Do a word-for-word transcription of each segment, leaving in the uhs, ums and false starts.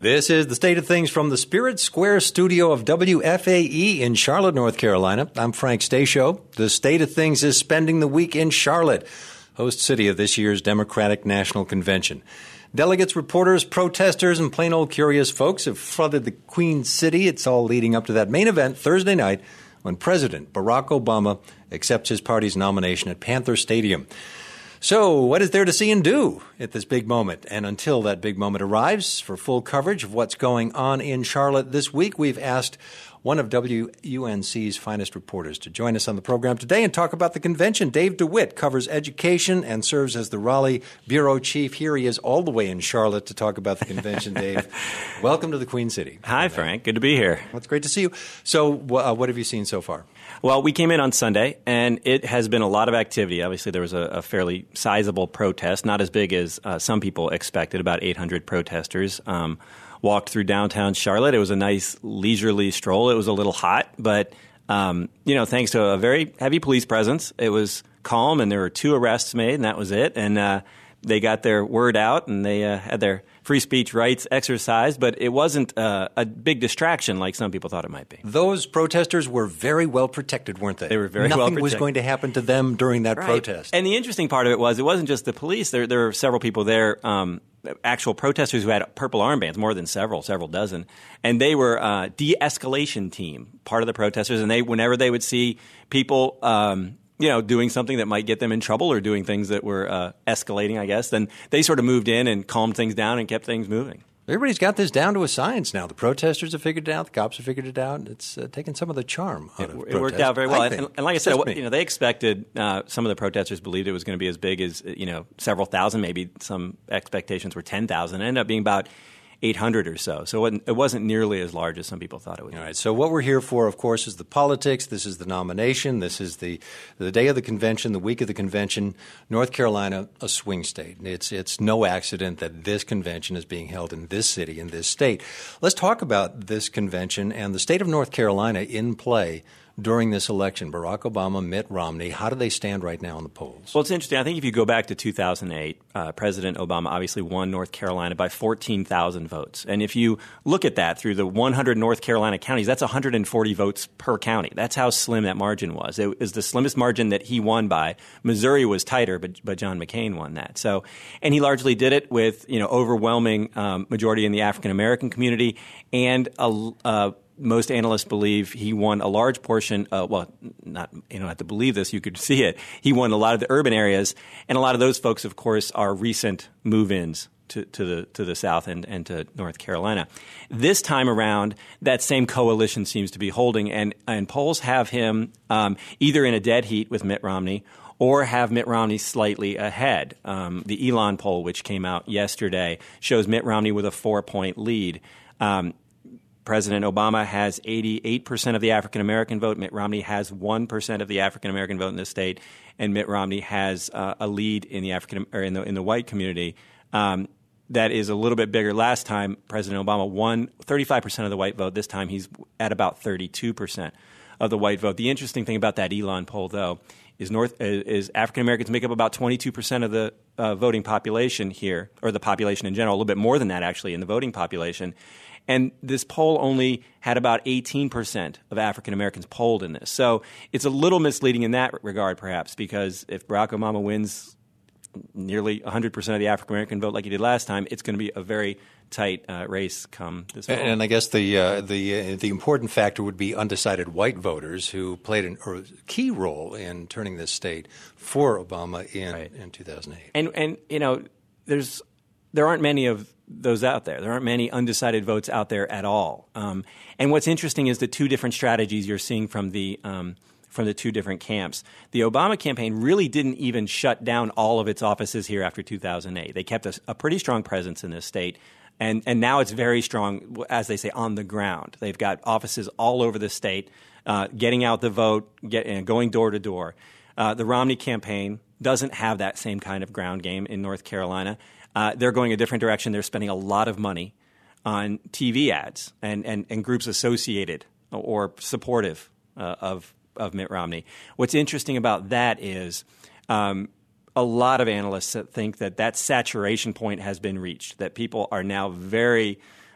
This is the State of Things from the Spirit Square studio of W F A E in Charlotte, North Carolina. I'm Frank Stasio. The State of Things is spending the week in Charlotte, host city of this year's Democratic National Convention. Delegates, reporters, protesters, and plain old curious folks have flooded the Queen City. It's all leading up to that main event Thursday night when President Barack Obama accepts his party's nomination at Panther Stadium. So what is there to see and do at this big moment? And until that big moment arrives, for full coverage of what's going on in Charlotte this week, we've asked one of W U N C's finest reporters to join us on the program today and talk about the convention. Dave DeWitt covers education and serves as the Raleigh bureau chief. Here he is all the way in Charlotte to talk about the convention. Dave, welcome to the Queen City. Hi, Frank. Good to be here. Well, it's great to see you. So uh, what have you seen so far? Well, we came in on Sunday, and it has been a lot of activity. Obviously, there was a, a fairly sizable protest, not as big as uh, some people expected, about eight hundred protesters. Um, walked through downtown Charlotte. It was a nice leisurely stroll. It was a little hot, but um, you know, thanks to a very heavy police presence, it was calm, and there were two arrests made, and that was it. And uh, they got their word out, and they uh, had their free speech rights exercised, but it wasn't uh, a big distraction like some people thought it might be. Those protesters were very well protected, weren't they? They were very Nothing well protected. Nothing was going to happen to them during that right. protest. And the interesting part of it was it wasn't just the police. There, there were several people there, um, actual protesters who had purple armbands, more than several, several dozen. And they were a de-escalation team, part of the protesters. And they, whenever they would see people um, you know, doing something that might get them in trouble or doing things that were uh, escalating, I guess, then they sort of moved in and calmed things down and kept things moving. Everybody's got this down to a science now. The protesters have figured it out. The cops have figured it out. It's uh, taken some of the charm out it, of It protest, worked out very well. And, and like I said, Just you know, they expected, uh, some of the protesters believed it was going to be as big as, you know, several thousand. Maybe some expectations were ten thousand. It ended up being about eight hundred or so. So it wasn't, it wasn't nearly as large as some people thought it would be. All right. So what we're here for, of course, is the politics. This is the nomination. This is the the day of the convention, the week of the convention. North Carolina, a swing state. It's it's no accident that this convention is being held in this city, in this state. Let's talk about this convention and the state of North Carolina in play during this election. Barack Obama, Mitt Romney, how do they stand right now in the polls? Well, it's interesting. I think if you go back to two thousand eight, uh, President Obama obviously won North Carolina by fourteen thousand votes. And if you look at that through the one hundred North Carolina counties, that's one hundred forty votes per county. That's how slim that margin was. It was the slimmest margin that he won by. Missouri was tighter, but, but John McCain won that. So, and he largely did it with, you know, overwhelming um, majority in the African-American community and a uh, most analysts believe he won a large portion, uh, well, not, you don't have to believe this, you could see it. He won a lot of the urban areas, and a lot of those folks, of course, are recent move-ins to, to the to the South and, and to North Carolina. This time around, that same coalition seems to be holding, and, and polls have him um, either in a dead heat with Mitt Romney or have Mitt Romney slightly ahead. Um, the Elon poll, which came out yesterday, shows Mitt Romney with a four-point lead. Um, President Obama has eighty-eight percent of the African-American vote. Mitt Romney has one percent of the African-American vote in the state. And Mitt Romney has uh, a lead in the African or in the, in the white community um, that is a little bit bigger. Last time, President Obama won thirty-five percent of the white vote. This time, he's at about thirty-two percent of the white vote. The interesting thing about that Elon poll, though, is North is African-Americans make up about twenty-two percent of the uh, voting population here, or the population in general, a little bit more than that, actually, in the voting population. And this poll only had about eighteen percent of African Americans polled in this. So it's a little misleading in that regard, perhaps, because if Barack Obama wins nearly one hundred percent of the African American vote like he did last time, it's going to be a very tight uh, race come this fall. And I guess the uh, the uh, the important factor would be undecided white voters who played an, a key role in turning this state for Obama in, right. in two thousand eight. And and you know, there's there aren't many of those out there. There aren't many undecided votes out there at all. Um, and what's interesting is the two different strategies you're seeing from the um, from the two different camps. The Obama campaign really didn't even shut down all of its offices here after two thousand eight. They kept a, a pretty strong presence in this state. And, and now it's very strong, as they say, on the ground. They've got offices all over the state, uh, getting out the vote, get, uh, going door to door. Uh, the Romney campaign doesn't have that same kind of ground game in North Carolina. Uh, they're going a different direction. They're spending a lot of money on T V ads and, and, and groups associated or supportive uh, of, of Mitt Romney. What's interesting about that is um, a lot of analysts think that that saturation point has been reached, that people are now very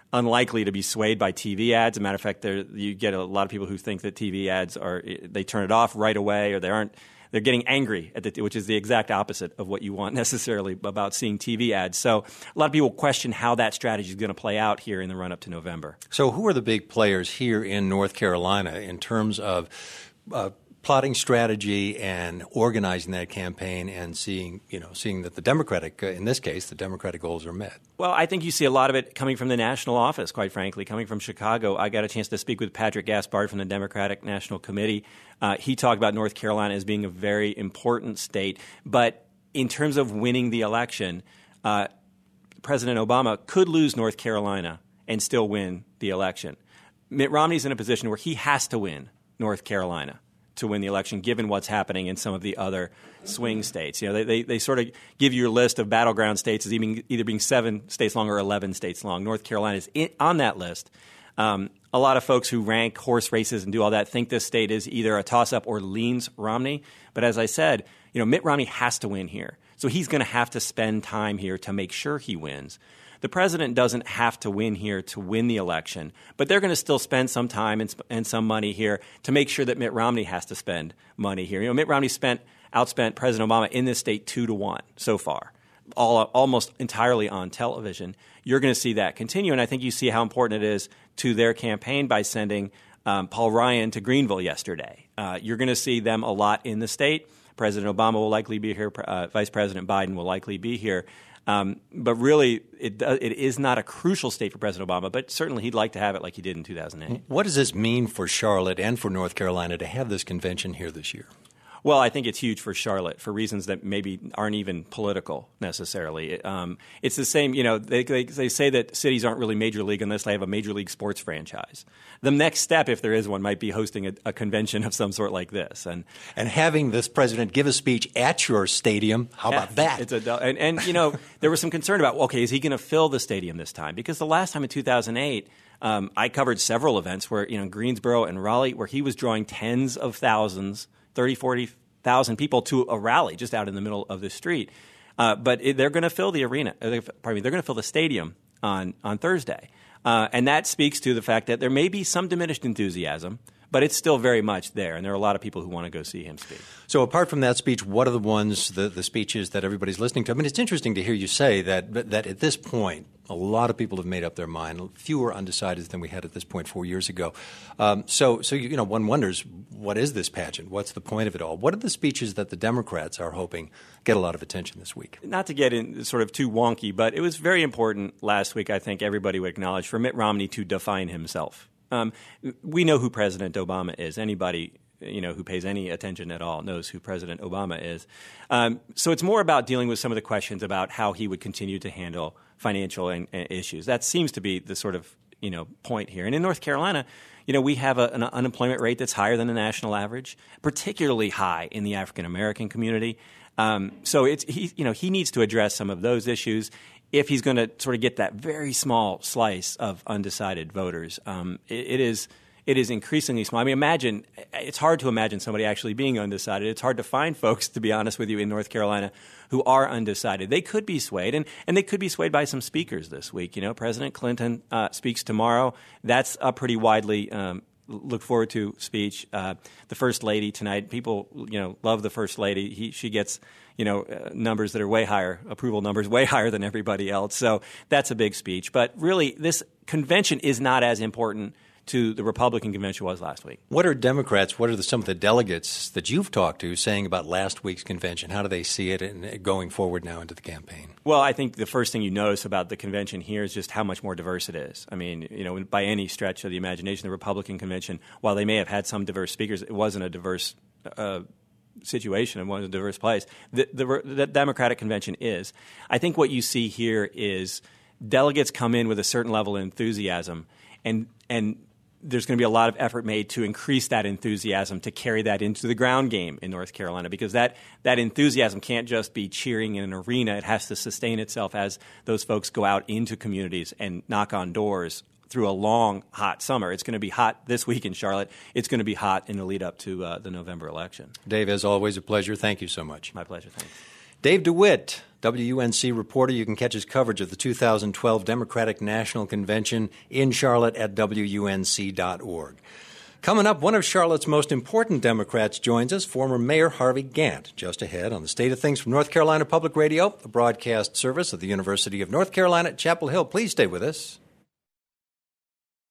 unlikely to be swayed by T V ads. As a matter of fact, there, you get a lot of people who think that T V ads are they turn it off right away, or they aren't. They're getting angry, at the, which is the exact opposite of what you want necessarily about seeing T V ads. So a lot of people question how that strategy is going to play out here in the run-up to November. So who are the big players here in North Carolina in terms of uh, plotting strategy and organizing that campaign and seeing, you know, seeing that the Democratic, uh, in this case, the Democratic goals are met? Well, I think you see a lot of it coming from the national office, quite frankly, coming from Chicago. I got a chance to speak with Patrick Gaspard from the Democratic National Committee. Uh, he talked about North Carolina as being a very important state. But in terms of winning the election, uh, President Obama could lose North Carolina and still win the election. Mitt Romney's in a position where he has to win North Carolina to win the election, given what's happening in some of the other swing states. You know, they, they, they sort of give you a list of battleground states as even, either being seven states long or eleven states long. North Carolina is in, on that list. Um, a lot of folks who rank horse races and do all that think this state is either a toss-up or leans Romney. But as I said, you know, Mitt Romney has to win here. So he's going to have to spend time here to make sure he wins. The president doesn't have to win here to win the election, but they're going to still spend some time and, sp- and some money here to make sure that Mitt Romney has to spend money here. You know, Mitt Romney spent outspent President Obama in this state two to one so far, all almost entirely on television. You're going to see that continue, and I think you see how important it is to their campaign by sending um, Paul Ryan to Greenville yesterday. Uh, you're going to see them a lot in the state. President Obama will likely be here. Uh, Vice President Biden will likely be here. Um, but really, it, it is not a crucial state for President Obama, but certainly he'd like to have it like he did in two thousand eight. What does this mean for Charlotte and for North Carolina to have this convention here this year? Well, I think it's huge for Charlotte for reasons that maybe aren't even political necessarily. Um, it's the same, you know, they, they, they say that cities aren't really major league unless they have a major league sports franchise. The next step, if there is one, might be hosting a, a convention of some sort like this. And and having this president give a speech at your stadium, how about that? It's a, and, and, you know, there was some concern about, okay, is he going to fill the stadium this time? Because the last time in two thousand eight, um, I covered several events where, you know, Greensboro and Raleigh, where he was drawing tens of thousands, thirty, forty thousand people to a rally just out in the middle of the street. Uh, but it, they're going to fill the arena. Uh, pardon me, they're going to fill the stadium on, on Thursday. Uh, and that speaks to the fact that there may be some diminished enthusiasm, but it's still very much there. And there are a lot of people who want to go see him speak. So apart from that speech, what are the ones, the, the speeches that everybody's listening to? I mean, it's interesting to hear you say that that at this point, a lot of people have made up their mind, fewer undecideds than we had at this point four years ago. Um, so, so you know, one wonders, what is this pageant? What's the point of it all? What are the speeches that the Democrats are hoping get a lot of attention this week? Not to get in sort of too wonky, but it was very important last week, I think everybody would acknowledge, for Mitt Romney to define himself. Um, we know who President Obama is. Anybody you know who pays any attention at all knows who President Obama is. Um, so it's more about dealing with some of the questions about how he would continue to handle financial and, and issues. That seems to be the sort of you know point here. And in North Carolina, you know we have a, an unemployment rate that's higher than the national average, particularly high in the African American community. Um, so it's he you know he needs to address some of those issues if he's going to sort of get that very small slice of undecided voters. Um, it, it is. It is increasingly small. I mean, imagine – it's hard to imagine somebody actually being undecided. It's hard to find folks, to be honest with you, in North Carolina who are undecided. They could be swayed, and, and they could be swayed by some speakers this week. You know, President Clinton uh, speaks tomorrow. That's a pretty widely um, look forward to speech. Uh, the First Lady tonight, people, you know, love the First Lady. He, she gets – you know, uh, numbers that are way higher, approval numbers way higher than everybody else. So that's a big speech. But really, this convention is not as important to the Republican convention was last week. What are Democrats, what are the, some of the delegates that you've talked to saying about last week's convention? How do they see it in, going forward now into the campaign? Well, I think the first thing you notice about the convention here is just how much more diverse it is. I mean, you know, by any stretch of the imagination, the Republican convention, while they may have had some diverse speakers, it wasn't a diverse uh, situation. It wasn't a diverse place. The, the, the Democratic convention is. I think what you see here is delegates come in with a certain level of enthusiasm, and and there's going to be a lot of effort made to increase that enthusiasm, to carry that into the ground game in North Carolina, because that, that enthusiasm can't just be cheering in an arena. It has to sustain itself as those folks go out into communities and knock on doors through a long, hot summer. It's going to be hot this week in Charlotte. It's going to be hot in the lead up to uh, the November election. Dave, as always, a pleasure. Thank you so much. My pleasure. Thanks. Dave DeWitt, W U N C reporter. You can catch his coverage of the two thousand twelve Democratic National Convention in Charlotte at W U N C dot org. Coming up, one of Charlotte's most important Democrats joins us, former Mayor Harvey Gantt, just ahead on the State of Things from North Carolina Public Radio, the broadcast service of the University of North Carolina at Chapel Hill. Please stay with us.